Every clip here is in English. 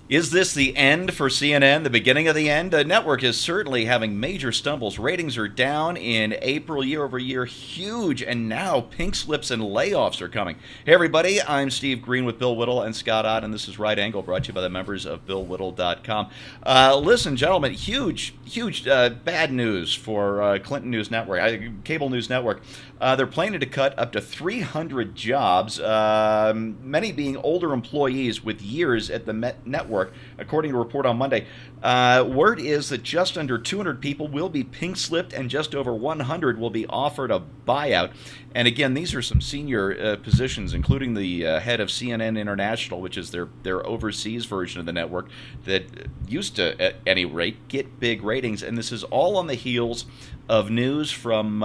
Is this the end for CNN, the beginning of the end? The network is certainly having major stumbles. Ratings are down in April year over year, huge, and now pink slips and layoffs are coming. Hey, everybody, I'm Steve Green with Bill Whittle and Scott Ott, and this is Right Angle, brought to you by the members of BillWhittle.com. Listen, gentlemen, huge bad news for Clinton News Network, Cable News Network. They're planning to cut up to 300 jobs, many being older employees with years at the network. According to a report on Monday, word is that just under 200 people will be pink slipped and just over 100 will be offered a buyout. And again, these are some senior positions, including the head of CNN International, which is their overseas version of the network that used to, at any rate, get big ratings. And this is all on the heels of news from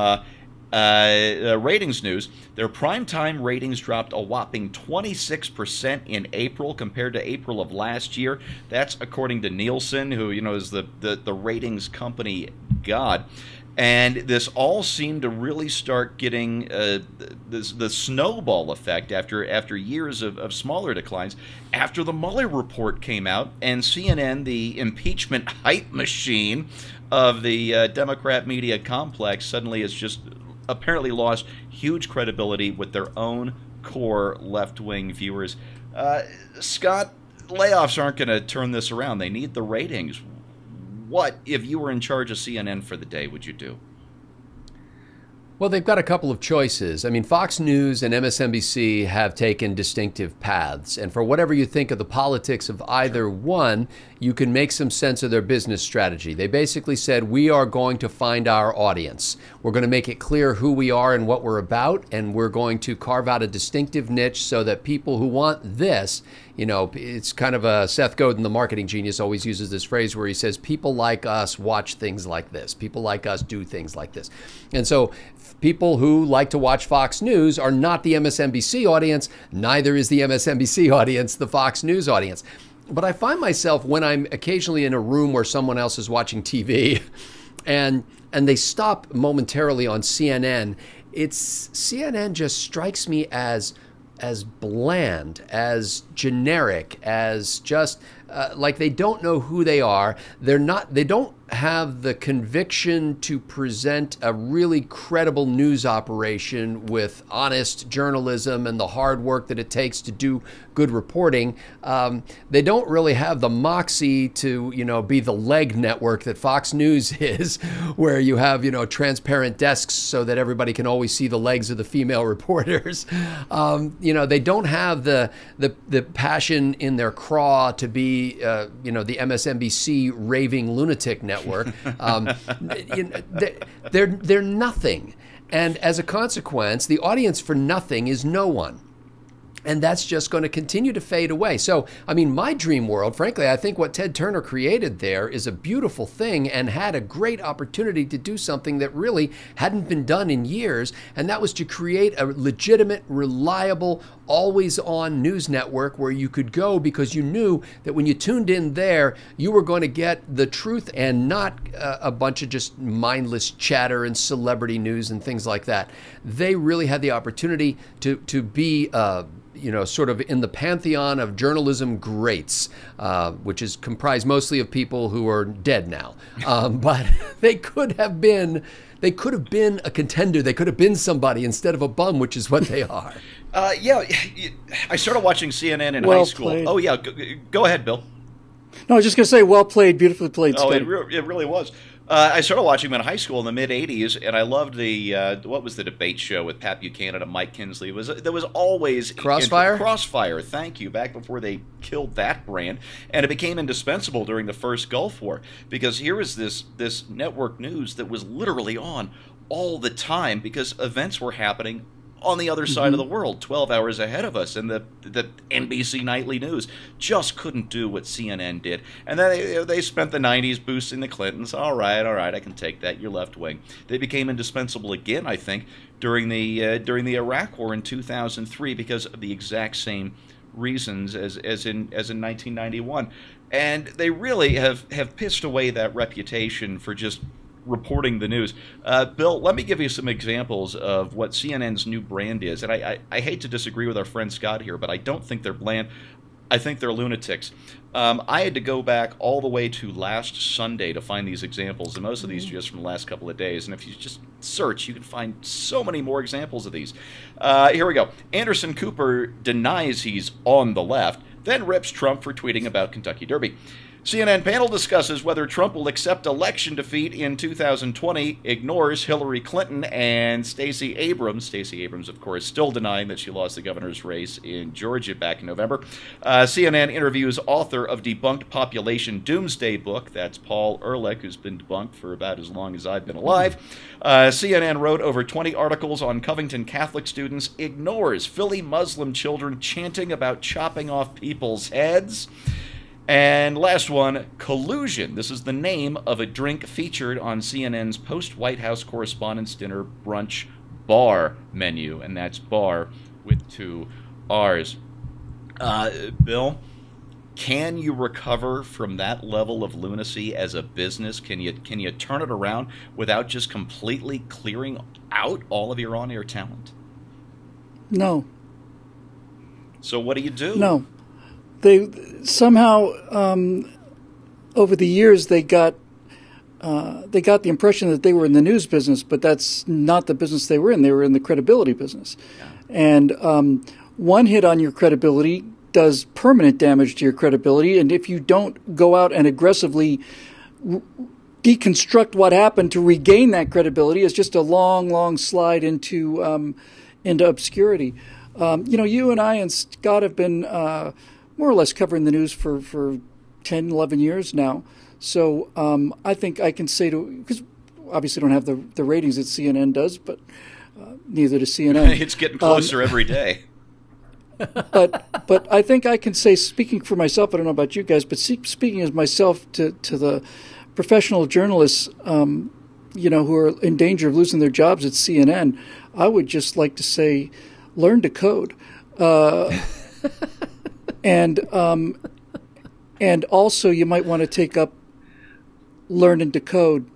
ratings news. Their primetime ratings dropped a whopping 26% in April compared to April of last year. That's according to Nielsen, who is the ratings company god. And this all seemed to really start getting the snowball effect after years of smaller declines. After the Mueller report came out and CNN, the impeachment hype machine of the Democrat media complex, suddenly has just apparently lost huge credibility with their own core left-wing viewers. Scott, layoffs aren't going to turn this around. They need the ratings. What, if you were in charge of CNN for the day, would you do? Well, they've got a couple of choices. I mean, Fox News and MSNBC have taken distinctive paths. And for whatever you think of the politics of either one, you can make some sense of their business strategy. They basically said, we are going to find our audience. We're going to make it clear who we are and what we're about. And we're going to carve out a distinctive niche so that people who want this, it's kind of a Seth Godin, the marketing genius, always uses this phrase where he says, people like us watch things like this. People like us do things like this. And so people who like to watch Fox News are not the MSNBC audience. Neither is the MSNBC audience the Fox News audience. But I find myself when I'm occasionally in a room where someone else is watching TV and they stop momentarily on CNN, CNN just strikes me as bland, as generic, as just like they don't know who they are. They don't have the conviction to present a really credible news operation with honest journalism and the hard work that it takes to do good reporting. They don't really have the moxie to, be the leg network that Fox News is, where you have, transparent desks so that everybody can always see the legs of the female reporters. They don't have the passion in their craw to be, the MSNBC raving lunatic network. They're nothing. And as a consequence, the audience for nothing is no one. And that's just going to continue to fade away. So, I mean, my dream world, frankly, I think what Ted Turner created there is a beautiful thing and had a great opportunity to do something that really hadn't been done in years. And that was to create a legitimate, reliable, always-on news network where you could go because you knew that when you tuned in there, you were going to get the truth and not a bunch of just mindless chatter and celebrity news and things like that. They really had the opportunity to be sort of in the pantheon of journalism greats, which is comprised mostly of people who are dead now. But they could have been a contender. They could have been somebody instead of a bum, which is what they are. I started watching CNN in high school. Played. Oh, yeah. Go ahead, Bill. No, I was just going to say, well played, beautifully played. Oh, it really was. I started watching them in high school in the mid-'80s, and I loved what was the debate show with Pat Buchanan and Mike Kinsley? There was always... Crossfire? Crossfire, thank you, back before they killed that brand. And it became indispensable during the first Gulf War, because here was this network news that was literally on all the time, because events were happening on the other side of the world, 12 hours ahead of us, and the NBC Nightly News just couldn't do what CNN did. And then they spent the 90s boosting the Clintons. All right, I can take that. You're left wing. They became indispensable again, I think, during the Iraq War in 2003 because of the exact same reasons as in 1991. And they really have pissed away that reputation for just reporting the news. Bill, let me give you some examples of what CNN's new brand is. And I hate to disagree with our friend Scott here, but I don't think they're bland. I think they're lunatics. I had to go back all the way to last Sunday to find these examples, and most of these are just from the last couple of days. And if you just search, you can find so many more examples of these. Here we go. Anderson Cooper denies he's on the left, then rips Trump for tweeting about Kentucky Derby. CNN panel discusses whether Trump will accept election defeat in 2020, ignores Hillary Clinton and Stacey Abrams. Stacey Abrams, of course, still denying that she lost the governor's race in Georgia back in November. CNN interviews author of debunked population doomsday book. That's Paul Ehrlich, who's been debunked for about as long as I've been alive. CNN wrote over 20 articles on Covington Catholic students, ignores Philly Muslim children chanting about chopping off people's heads. And last one, collusion. This is the name of a drink featured on CNN's post-White House Correspondents' Dinner brunch bar menu, and that's bar with 2 R's. Bill, can you recover from that level of lunacy as a business? Can you turn it around without just completely clearing out all of your on-air talent? No. So what do you do? No. They somehow, over the years, they got the impression that they were in the news business, but that's not the business they were in. They were in the credibility business. Yeah. And one hit on your credibility does permanent damage to your credibility. And if you don't go out and aggressively deconstruct what happened to regain that credibility, it's just a long, long slide into obscurity. You and I and Scott have been more or less covering the news for 10, 11 years now. So I think I can say because obviously don't have the ratings that CNN does, but neither does CNN. It's getting closer every day. But I think I can say, speaking for myself, I don't know about you guys, but speaking as myself to the professional journalists, who are in danger of losing their jobs at CNN, I would just like to say, learn to code. And also you might want to take up learning to code,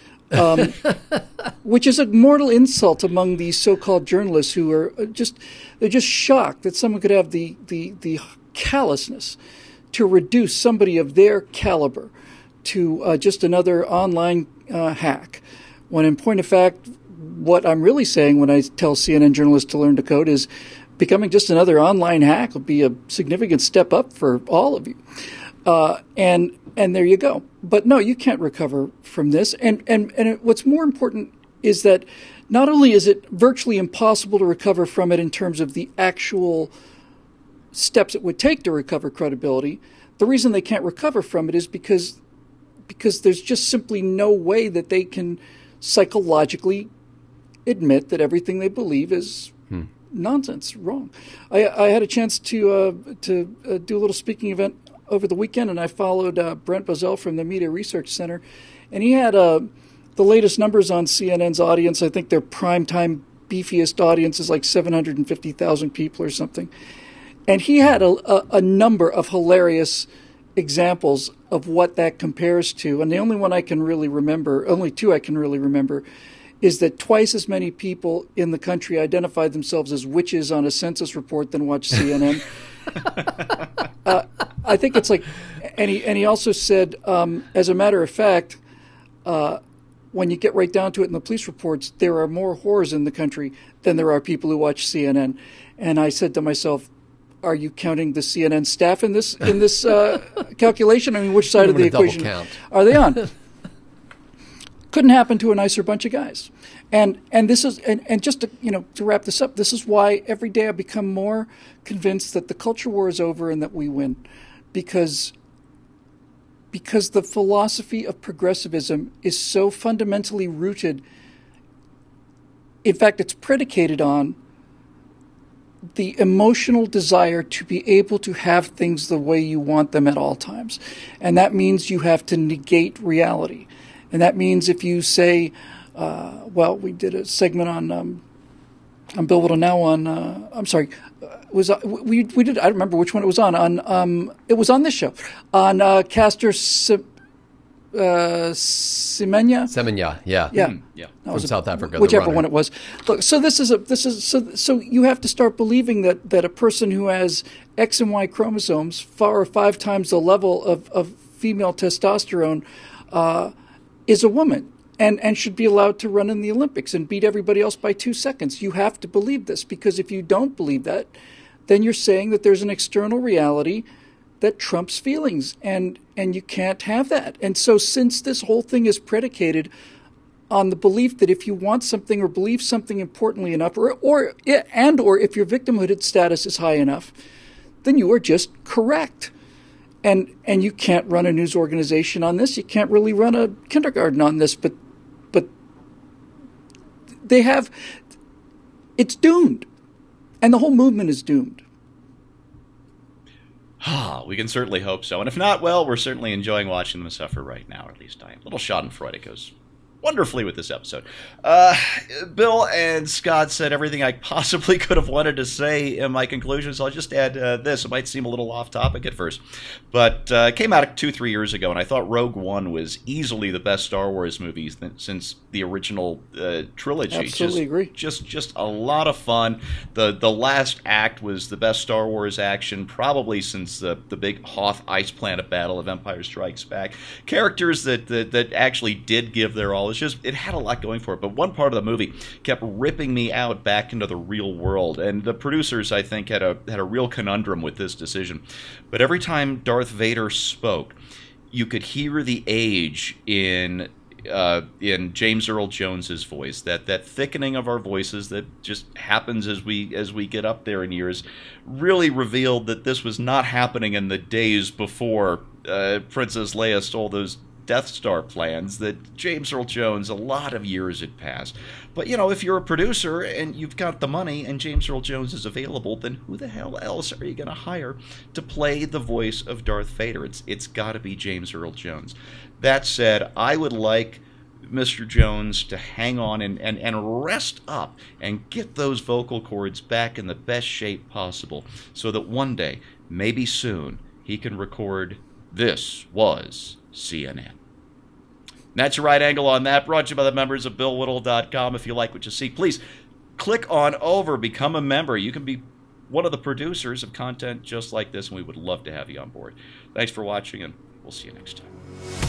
which is a mortal insult among these so-called journalists who are they're just shocked that someone could have the callousness to reduce somebody of their caliber to just another online hack. When in point of fact, what I'm really saying when I tell CNN journalists to learn to code is becoming just another online hack will be a significant step up for all of you. And there you go. But no, you can't recover from this. And what's more important is that not only is it virtually impossible to recover from it in terms of the actual steps it would take to recover credibility, the reason they can't recover from it is because there's just simply no way that they can psychologically admit that everything they believe is nonsense, wrong. I had a chance to do a little speaking event over the weekend, and I followed Brent Bozell from the Media Research Center, and he had the latest numbers on CNN's audience. I think their primetime beefiest audience is like 750,000 people or something. And he had a number of hilarious examples of what that compares to. And the only one I can really remember, only 2 I can really remember, is that twice as many people in the country identified themselves as witches on a census report than watch CNN. I think it's like, and he also said, as a matter of fact, when you get right down to it in the police reports, there are more whores in the country than there are people who watch CNN. And I said to myself, are you counting the CNN staff in this calculation? I mean, which side of the equation are they on? Couldn't happen to a nicer bunch of guys. And this is and just to wrap this up, this is why every day I become more convinced that the culture war is over and that we win, because the philosophy of progressivism is so fundamentally rooted. In fact, it's predicated on the emotional desire to be able to have things the way you want them at all times. And that means you have to negate reality. And that means if you say, we did a segment on Bill Whittle Now on, we did, I don't remember which one it was on it was on this show, on Castor Semenya. Yeah. Yeah. Yeah. From South Africa. Whichever one it was. Look, so so you have to start believing that a person who has X and Y chromosomes, 4 or 5 times the level of female testosterone, is a woman and should be allowed to run in the Olympics and beat everybody else by 2 seconds. You have to believe this, because if you don't believe that, then you're saying that there's an external reality that trumps feelings, and you can't have that. And so since this whole thing is predicated on the belief that if you want something or believe something importantly enough, or if your victimhood status is high enough, then you are just correct. And you can't run a news organization on this. You can't really run a kindergarten on this, but they have, it's doomed. And the whole movement is doomed. We can certainly hope so. And if not, well, we're certainly enjoying watching them suffer right now. Or at least I am. Little schadenfreude goes wonderfully with this episode. Bill and Scott said everything I possibly could have wanted to say in my conclusions. I'll just add this. It might seem a little off topic at first, but it came out 2-3 years ago, and I thought Rogue One was easily the best Star Wars movie since the original trilogy. Absolutely agree. Just a lot of fun. The last act was the best Star Wars action probably since the big Hoth ice planet battle of Empire Strikes Back. Characters that actually did give their all. It had a lot going for it, but one part of the movie kept ripping me out back into the real world, and the producers, I think, had a real conundrum with this decision. But every time Darth Vader spoke, you could hear the age in James Earl Jones's voice, that thickening of our voices that just happens as we get up there in years, really revealed that this was not happening in the days before Princess Leia stole those Death Star plans. That James Earl Jones, a lot of years had passed. But, if you're a producer and you've got the money and James Earl Jones is available, then who the hell else are you going to hire to play the voice of Darth Vader? It's got to be James Earl Jones. That said, I would like Mr. Jones to hang on and rest up and get those vocal cords back in the best shape possible so that one day, maybe soon, he can record "This Was CNN." That's your right angle on that. Brought to you by the members of BillWhittle.com. If you like what you see, please click on over, become a member. You can be one of the producers of content just like this, and we would love to have you on board. Thanks for watching, and we'll see you next time.